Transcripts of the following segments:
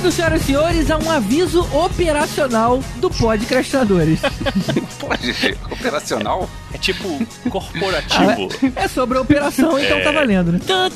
Bem-vindos, senhoras e senhores, a um aviso operacional do Podcastinadores. Pode ser operacional? É tipo corporativo. É sobre a operação, então tá valendo, né?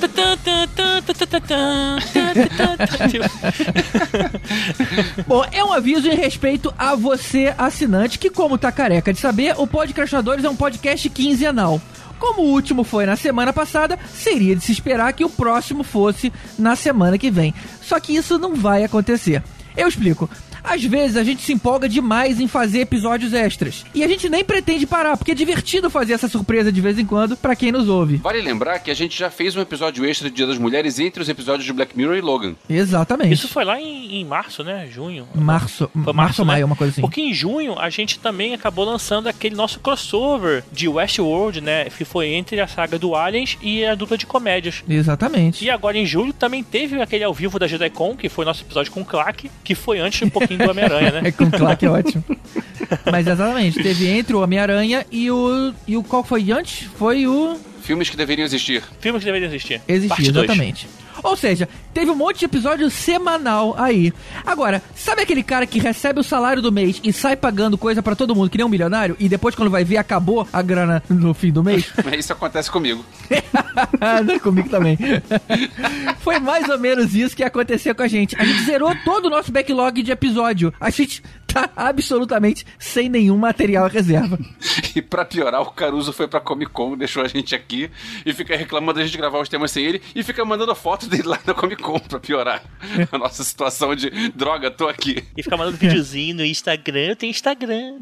Bom, é um aviso em respeito a você, assinante, que como tá careca de saber, o Podcastinadores é um podcast quinzenal. Como o último foi na semana passada, seria de se esperar que o próximo fosse na semana que vem. Só que isso não vai acontecer. Eu explico. Às vezes a gente se empolga demais em fazer episódios extras. E a gente nem pretende parar, porque é divertido fazer essa surpresa de vez em quando pra quem nos ouve. Vale lembrar que a gente já fez um episódio extra de Dia das Mulheres entre os episódios de Black Mirror e Logan. Exatamente. Isso foi lá em março, né? Junho. Março ou maio, uma coisa assim. Porque em junho a gente também acabou lançando aquele nosso crossover de Westworld, né? Que foi entre a saga do Aliens e a dupla de comédias. Exatamente. E agora em julho também teve aquele ao vivo da JediCon, que foi nosso episódio com o Clark, que foi antes um pouquinho do Homem-Aranha, né? É, com o Clark é ótimo. Mas exatamente, teve entre o Homem-Aranha e o qual foi antes? Foi o... Filmes que deveriam existir. Filmes que deveriam existir. Existir, exatamente. Ou seja, teve um monte de episódio semanal aí. Agora, sabe aquele cara que recebe o salário do mês e sai pagando coisa pra todo mundo, que nem um milionário, e depois quando vai ver, acabou a grana no fim do mês? Isso acontece comigo. Comigo também. Foi mais ou menos isso que aconteceu com a gente. A gente zerou todo o nosso backlog de episódio. A gente tá absolutamente sem nenhum material reserva. E pra piorar, o Caruso foi pra Comic Con, deixou a gente aqui e fica reclamando da gente gravar os temas sem ele e fica mandando foto dele lá na Comic Con pra piorar a nossa situação de droga, tô aqui. E fica mandando videozinho no Instagram, eu tenho Instagram.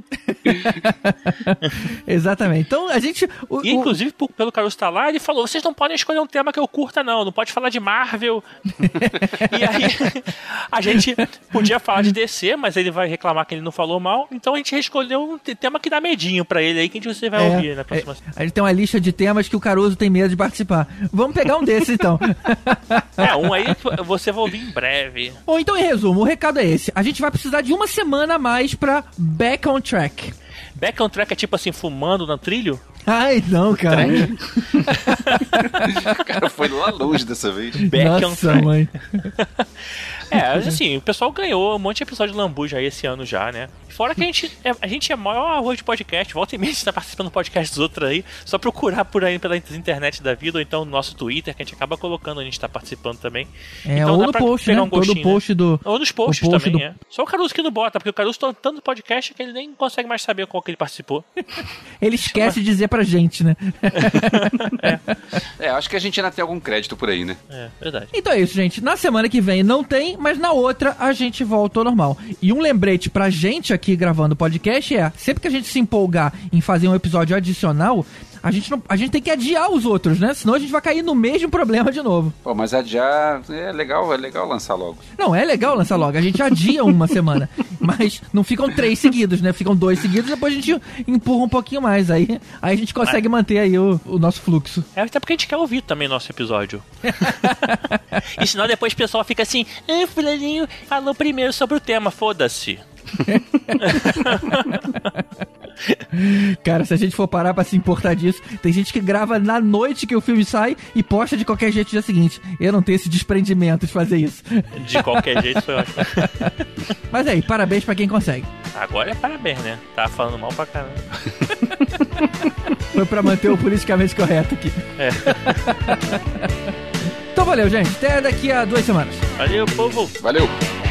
Exatamente. Então a gente... Inclusive, pelo Caruso tá lá, ele falou, vocês não podem escolher um tema que eu curta não pode falar de Marvel. E aí a gente podia falar de DC, mas ele vai reclamar que ele não falou mal, então a gente escolheu um tema que dá medinho pra ele aí, que você vai ouvir na próxima. A gente tem uma lista de temas que o Caruso tem medo de participar. Vamos pegar um desses então. Um aí você vai ouvir em breve. Bom, então em resumo, o recado é esse. A gente vai precisar de uma semana a mais pra Back on Track. Back on Track é tipo assim, fumando no trilho? Ai, não, cara. O cara foi lá longe dessa vez. Back on Track. Mãe. Assim, o pessoal ganhou um monte de episódio de Lambuja aí esse ano já, né? Fora que a gente é maior arroz de podcast, volta e meia a gente tá participando do podcast dos outros aí, só procurar por aí pela internet da vida, ou então no nosso Twitter, que a gente acaba colocando, a gente tá participando também. Então, ou no post, né? Todo post do... Ou nos posts também, Só o Caruso que não bota, porque o Caruso tá tanto podcast que ele nem consegue mais saber qual que ele participou. Ele esquece de dizer pra gente, né? Acho que a gente ainda tem algum crédito por aí, né? É, verdade. Então é isso, gente. Na semana que vem não tem, mas na outra a gente volta ao normal. E um lembrete pra gente aqui gravando o podcast é, sempre que a gente se empolgar em fazer um episódio adicional, a gente tem que adiar os outros, né? Senão a gente vai cair no mesmo problema de novo. Pô, mas adiar é legal lançar logo. Não, é legal lançar logo. A gente adia uma semana. Mas não ficam 3 seguidos, né? Ficam 2 seguidos, depois a gente empurra um pouquinho mais. Aí a gente consegue manter aí o nosso fluxo. Até porque a gente quer ouvir também nosso episódio. E senão depois o pessoal fica assim, fulaninho falou primeiro sobre o tema, foda-se. Cara, se a gente for parar pra se importar disso, tem gente que grava na noite que o filme sai e posta de qualquer jeito no dia seguinte. Eu não tenho esse desprendimento de fazer isso. De qualquer jeito foi ótimo. Mas aí, parabéns pra quem consegue. Agora é parabéns, né? Tava falando mal pra caramba. Foi pra manter o politicamente correto aqui. Então valeu, gente. Até daqui a 2 semanas. Valeu, povo. Valeu.